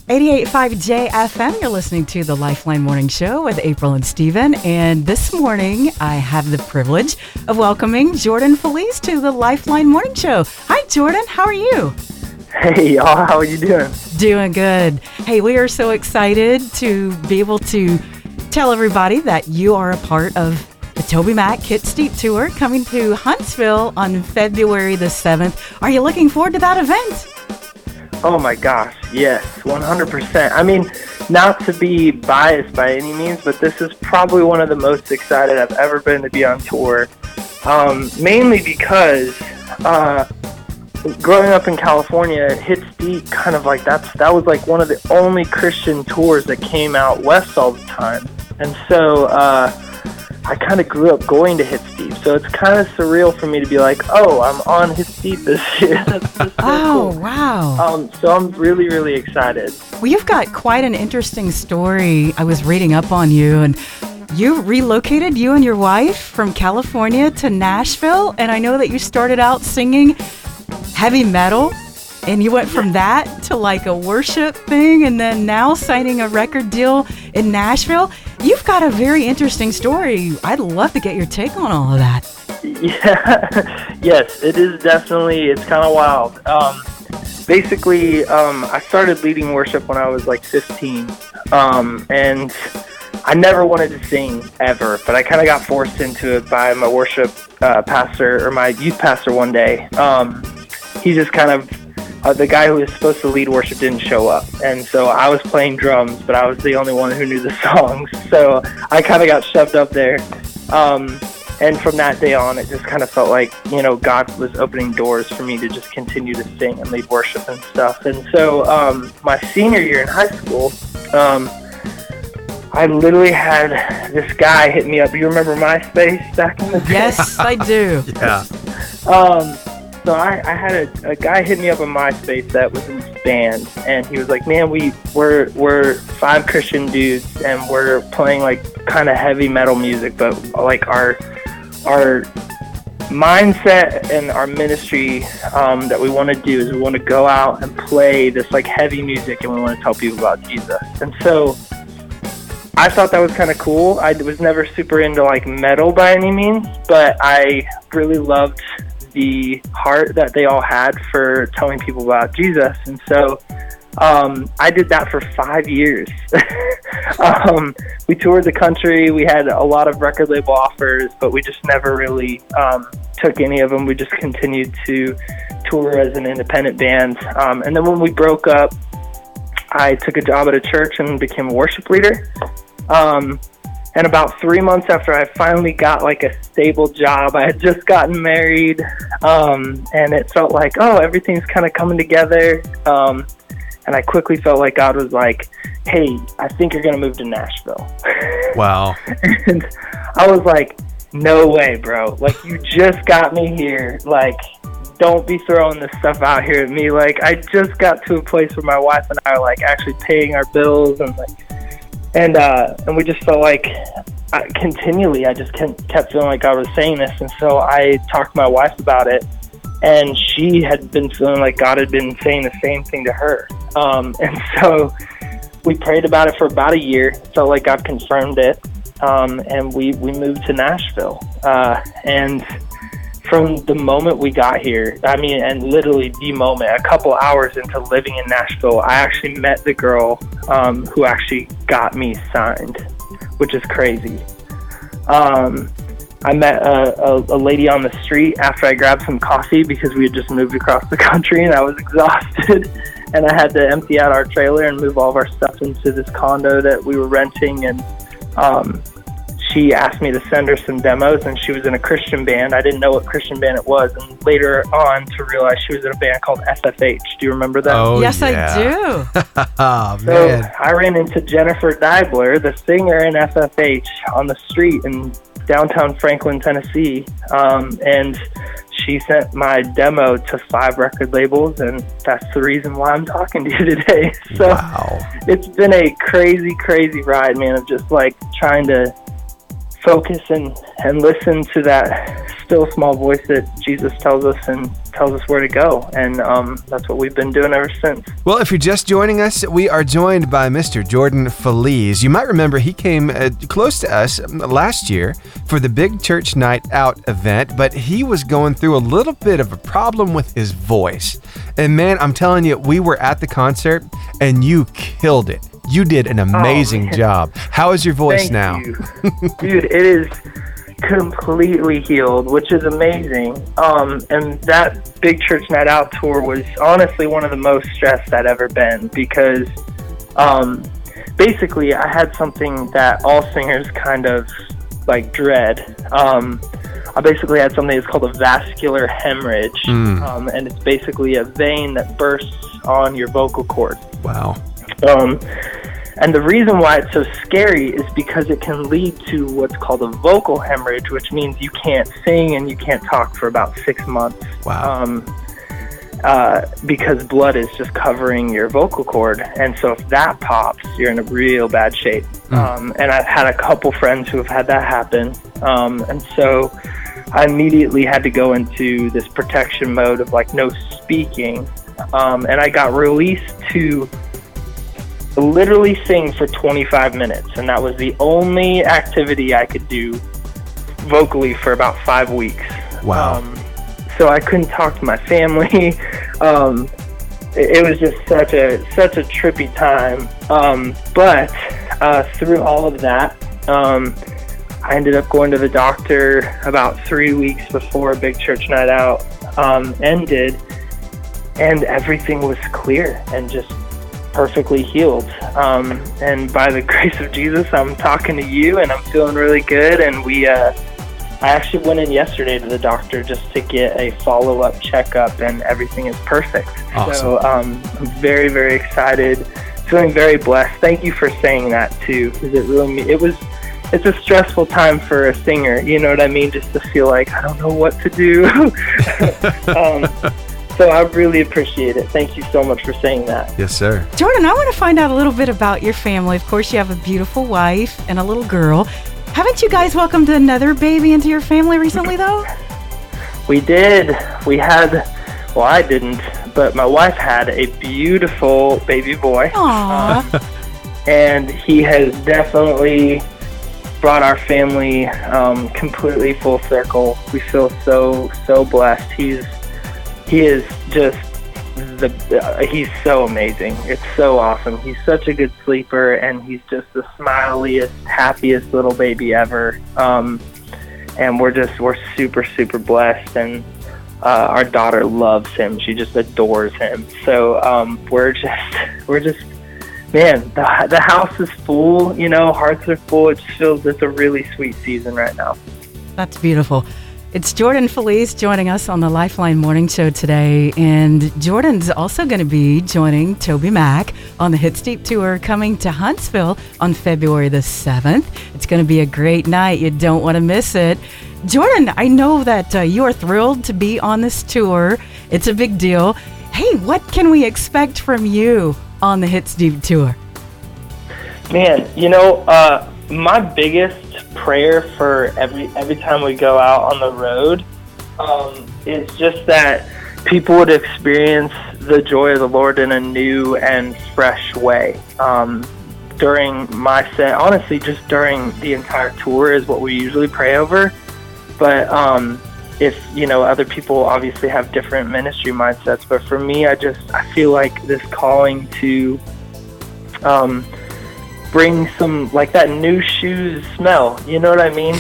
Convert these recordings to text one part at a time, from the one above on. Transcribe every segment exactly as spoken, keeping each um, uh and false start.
eighty-eight point five J F M, you're listening to the Lifeline Morning Show with April and Steven. And this morning, I have the privilege of welcoming Jordan Felice to the Lifeline Morning Show. Hi, Jordan. How are you? Hey, y'all. How are you doing? Doing good. Hey, we are so excited to be able to tell everybody that you are a part of the TobyMac Hit Steep Tour coming to Huntsville on February the seventh. Are you looking forward to that event? Oh my gosh, yes, one hundred percent. I mean, not to be biased by any means, but this is probably one of the most excited I've ever been to be on tour. Um, mainly because uh, growing up in California, Hit Steep kind of like that's that was like one of the only Christian tours that came out west all the time, and so uh, I kind of grew up going to Hit Steep, so it's kind of surreal for me to be like, oh, I'm on Hit Steep this year. That's just so oh, cool. wow. Um, so I'm really, really excited. Well, you've got quite an interesting story. I was reading up on you, and you relocated, you and your wife, from California to Nashville, and I know that you started out singing heavy metal, and you went from that to like a worship thing, and then now signing a record deal in Nashville. You've got a very interesting story. I'd love to get your take on all of that. Yeah, yes, it is definitely, it's kind of wild. Um, basically, um, I started leading worship when I was like fifteen, um, and I never wanted to sing ever, but I kind of got forced into it by my worship uh, pastor, or my youth pastor one day. Um, he just kind of, Uh, the guy who was supposed to lead worship didn't show up, and so I was playing drums, but I was the only one who knew the songs, so I kind of got shoved up there, um, and from that day on, it just kind of felt like, you know, God was opening doors for me to just continue to sing and lead worship and stuff. And so um, my senior year in high school, um, I literally had this guy hit me up. You remember MySpace back in the day? Yes, I do. Yeah. Um, So I, I had a, a guy hit me up on MySpace that was in this band, and he was like, man, we, we're, we're five Christian dudes, and we're playing, like, kind of heavy metal music, but, like, our our mindset and our ministry um, that we want to do is we want to go out and play this, like, heavy music, and we want to tell people about Jesus. And so I thought that was kind of cool. I was never super into, like, metal by any means, but I really loved the heart that they all had for telling people about Jesus. And so um, I did that for five years. um, we toured the country. We had a lot of record label offers, but we just never really um, took any of them. We just continued to tour as an independent band. Um, and then when we broke up, I took a job at a church and became a worship leader. Um, And about three months after I finally got like a stable job, I had just gotten married, um, and it felt like, oh, everything's kind of coming together. Um, and I quickly felt like God was like, hey, I think you're going to move to Nashville. Wow. And I was like, no way, bro. Like, you just got me here. Like, don't be throwing this stuff out here at me. Like, I just got to a place where my wife and I are like actually paying our bills, and like, And uh, and we just felt like uh, continually, I just kept feeling like God was saying this. And so I talked to my wife about it, and she had been feeling like God had been saying the same thing to her. Um, and so we prayed about it for about a year. Felt like God confirmed it, um, and we, we moved to Nashville. Uh, and from the moment we got here, I mean, and literally the moment, a couple hours into living in Nashville, I actually met the girl um, who actually got me signed, which is crazy. Um, I met a, a, a lady on the street after I grabbed some coffee because we had just moved across the country and I was exhausted. And I had to empty out our trailer and move all of our stuff into this condo that we were renting. And um, she asked me to send her some demos, and she was in a Christian band. I didn't know what Christian band it was, and later on to realize she was in a band called F F H. Do you remember that? Oh, yes, yeah. I do. Oh, so man. I ran into Jennifer Deibler, the singer in F F H, on the street in downtown Franklin, Tennessee, um, and she sent my demo to five record labels, and that's the reason why I'm talking to you today. So Wow. It's been a crazy, crazy ride, man, of just like trying to focus and, and listen to that still small voice that Jesus tells us, and tells us where to go, and um, that's what we've been doing ever since. Well, if you're just joining us, we are joined by Mister Jordan Feliz. You might remember he came uh, close to us last year for the Big Church Night Out event, but he was going through a little bit of a problem with his voice. And man, I'm telling you, we were at the concert, and you killed it. You did an amazing oh, job. How is your voice Thank now? You. Dude, it is completely healed, which is amazing. Um, and that Big Church Night Out tour was honestly one of the most stressed I'd ever been, because um, basically I had something that all singers kind of like dread. Um, I basically had something that's called a vascular hemorrhage, Mm. um, and it's basically a vein that bursts on your vocal cord. Wow. Um, and the reason why it's so scary is because it can lead to what's called a vocal hemorrhage, which means you can't sing and you can't talk for about six months. Wow. Um, uh, because blood is just covering your vocal cord. And so if that pops, you're in a real bad shape. Mm. Um, and I've had a couple friends who have had that happen. Um, and so I immediately had to go into this protection mode of like no speaking. Um, and I got released to literally sing for twenty-five minutes, and that was the only activity I could do vocally for about five weeks. Wow. Um, so I couldn't talk to my family. um, it, it was just such a such a trippy time. Um, but uh, through all of that, um, I ended up going to the doctor about three weeks before Big Church Night Out um, ended, and everything was clear and just perfectly healed. Um, and by the grace of Jesus, I'm talking to you, and I'm feeling really good. And we, uh, I actually went in yesterday to the doctor just to get a follow-up checkup, and everything is perfect. Awesome. So um, I'm very, very excited, feeling very blessed. Thank you for saying that too, because it really, it was, it's a stressful time for a singer. You know what I mean? Just to feel like I don't know what to do. um, So I really appreciate it. Thank you so much for saying that. Yes, sir. Jordan, I want to find out a little bit about your family. Of course, you have a beautiful wife and a little girl. Haven't you guys welcomed another baby into your family recently, though? We did. We had, well, I didn't, but my wife had a beautiful baby boy. Aww. And he has definitely brought our family um, completely full circle. We feel so, so blessed. He's He is just the, uh, he's so amazing. It's so awesome. He's such a good sleeper, and he's just the smiliest, happiest little baby ever. Um, and we're just, we're super, super blessed. And uh, our daughter loves him. She just adores him. So um, we're just, we're just, man, the, the house is full, you know, hearts are full. It just feels, it's a really sweet season right now. That's beautiful. It's Jordan Feliz joining us on the Lifeline Morning Show today, and Jordan's also going to be joining Toby Mac on the Hits Deep Tour coming to Huntsville on February the seventh. It's going to be a great night. You don't want to miss it. Jordan, I know that uh, you are thrilled to be on this tour. It's a big deal. Hey, what can we expect from you on the Hits Deep Tour? Man, you know, uh, my biggest prayer for every every time we go out on the road um, is just that people would experience the joy of the Lord in a new and fresh way. Um, during my set, honestly, just during the entire tour is what we usually pray over. But um, if, you know, other people obviously have different ministry mindsets. But for me, I just, I feel like this calling to um, bring some, like that new shoes smell, you know what I mean?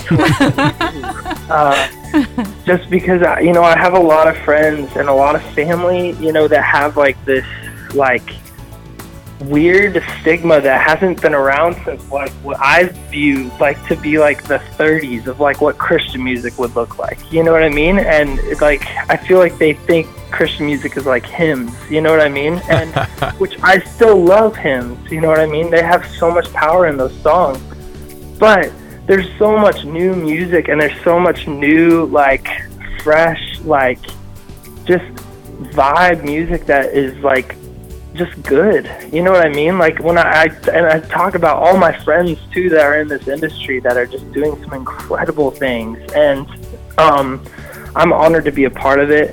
uh, just because, I, you know, I have a lot of friends and a lot of family, you know, that have like this, like, weird stigma that hasn't been around since like what I view like to be like the thirties of like what Christian music would look like, you know what I mean? And like I feel like they think Christian music is like hymns, you know what I mean? And which I still love hymns, you know what I mean? They have so much power in those songs, but there's so much new music and there's so much new like fresh like just vibe music that is like just good, you know what I mean? Like when I, I and I talk about all my friends too that are in this industry that are just doing some incredible things, and um, I'm honored to be a part of it.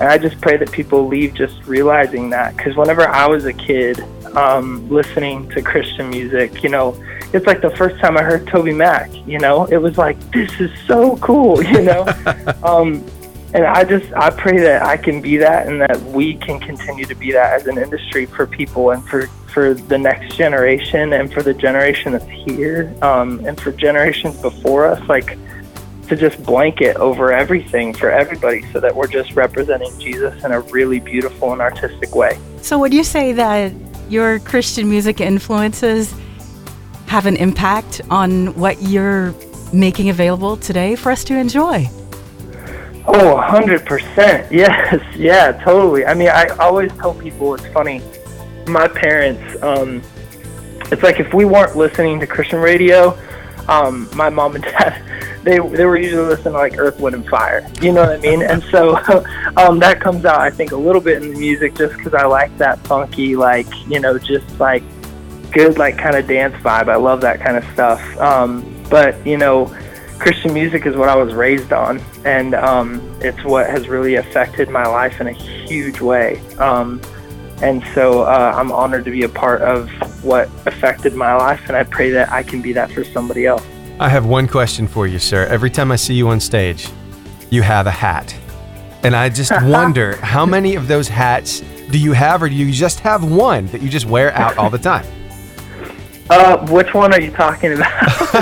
And I just pray that people leave just realizing that, because whenever I was a kid, um, listening to Christian music, you know, it's like the first time I heard Toby Mac, you know, it was like, this is so cool, you know. um, and I just, I pray that I can be that, and that we can continue to be that as an industry for people, and for, for the next generation, and for the generation that's here, um, and for generations before us, like, to just blanket over everything for everybody, so that we're just representing Jesus in a really beautiful and artistic way. So would you say that your Christian music influences have an impact on what you're making available today for us to enjoy? Oh, one hundred percent. Yes. Yeah, totally. I mean, I always tell people, it's funny, my parents, um, it's like if we weren't listening to Christian radio, um, my mom and dad, they they were usually listening to like Earth, Wind, and Fire. You know what I mean? And so um, that comes out, I think, a little bit in the music, just because I like that funky, like, you know, just like good, like kind of dance vibe. I love that kind of stuff. Um, but, you know, Christian music is what I was raised on, and um, it's what has really affected my life in a huge way. Um, and so uh, I'm honored to be a part of what affected my life, and I pray that I can be that for somebody else. I have one question for you, sir. Every time I see you on stage, you have a hat. And I just wonder, how many of those hats do you have, or do you just have one that you just wear out all the time? Uh, which one are you talking about?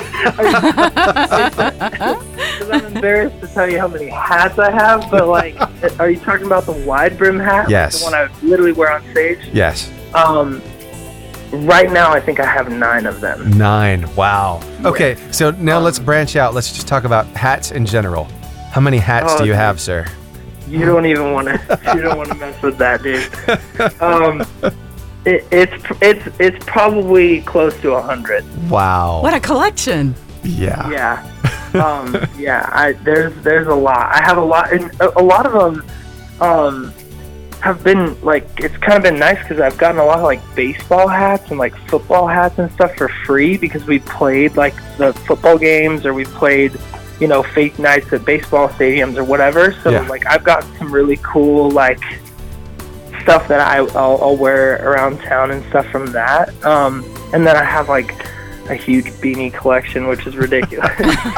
Because I'm embarrassed to tell you how many hats I have, but like, are you talking about the wide brim hat? Yes. The one I literally wear on stage? Yes. Um, right now, I think I have nine of them. Nine. Wow. Okay, so now Um, let's branch out. Let's just talk about hats in general. How many hats Oh, do you dude. have, sir? You don't even want to. You don't want to mess with that, dude. Um, it, it's it's it's probably close to a hundred. Wow. What a collection. Yeah. Yeah. Um, yeah. I there's there's a lot. I have a lot, and a, a lot of them um, have been like, it's kind of been nice because I've gotten a lot of like baseball hats and like football hats and stuff for free, because we played like the football games, or we played, you know, faith nights at baseball stadiums or whatever. So Yeah. like I've got some really cool like stuff that I, I'll, I'll wear around town and stuff from that. Um, and then I have like a huge beanie collection, which is ridiculous.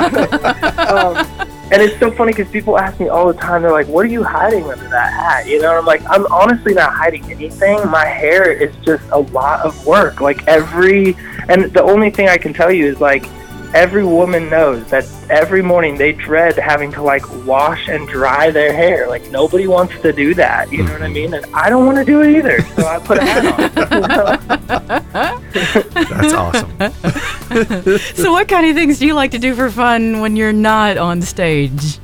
um, and it's so funny because people ask me all the time, they're like, what are you hiding under that hat? You know, and I'm like, I'm honestly not hiding anything. My hair is just a lot of work. Like every, and the only thing I can tell you is like, every woman knows that every morning they dread having to like wash and dry their hair. Like nobody wants to do that, you know what I mean? And I don't want to do it either, so I put a hat on. That's awesome. So what kind of things do you like to do for fun when you're not on stage?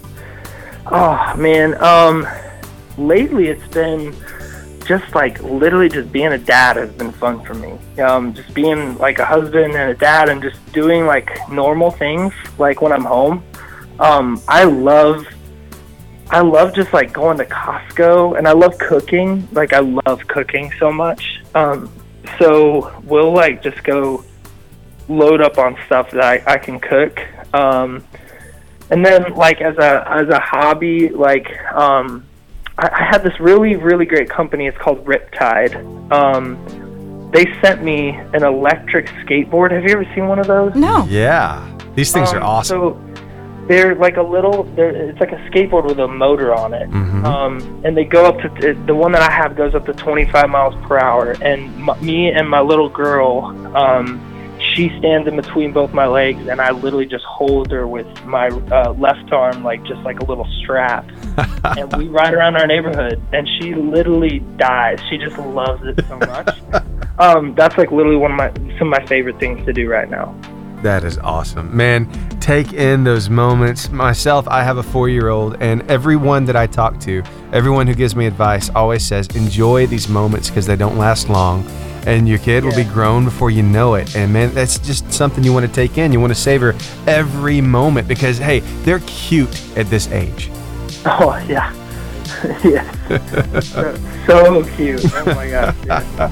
Oh man, um, lately it's been just like literally just being a dad has been fun for me. Um, just being like a husband and a dad, and just doing like normal things like when I'm home. Um, I love, I love just like going to Costco, and I love cooking. Like I love cooking so much. Um, so we'll like just go load up on stuff that I, I can cook. Um, and then like as a, as a hobby, like, um, I had this really, really great company. It's called Riptide. Um, they sent me an electric skateboard. Have you ever seen one of those? No. Yeah. These things are Um, awesome. So they're like a little, they're, it's like a skateboard with a motor on it. Mhm. Um, and they go up to, the one that I have goes up to twenty-five miles per hour. And m- me and my little girl, um, she stands in between both my legs, and I literally just hold her with my uh, left arm, like just like a little strap. And we ride around our neighborhood, and she literally dies. She just loves it so much. um, that's like literally one of my some of my favorite things to do right now. That is awesome. Man, take in those moments. Myself, I have a four-year-old, and everyone that I talk to, everyone who gives me advice always says, enjoy these moments because they don't last long. And your kid will be Yeah. grown before you know it. And man, that's just something you want to take in. You want to savor every moment because, hey, they're cute at this age. Oh yeah, yeah, so, so cute. Oh my gosh. Yeah.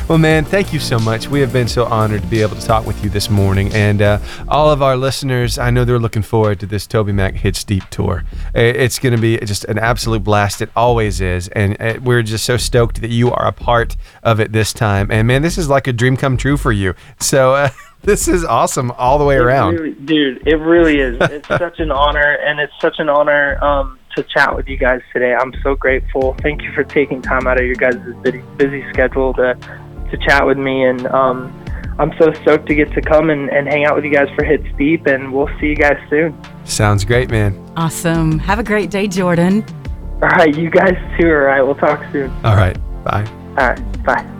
Well, man, thank you so much. We have been so honored to be able to talk with you this morning. And uh, all of our listeners, I know they're looking forward to this TobyMac Hits Deep tour. It's going to be just an absolute blast. It always is. And we're just so stoked that you are a part of it this time. And, man, this is like a dream come true for you. So uh, this is awesome all the way it around. Really, dude, it really is. It's such an honor, and it's such an honor um, to chat with you guys today. I'm so grateful. Thank you for taking time out of your guys' busy, busy schedule to to chat with me, and um, I'm so stoked to get to come and, and hang out with you guys for Hits Deep, and we'll see you guys soon. Sounds great, man. Awesome. Have a great day, Jordan. All right, you guys too. All right, we'll talk soon. All right, bye. All right, bye.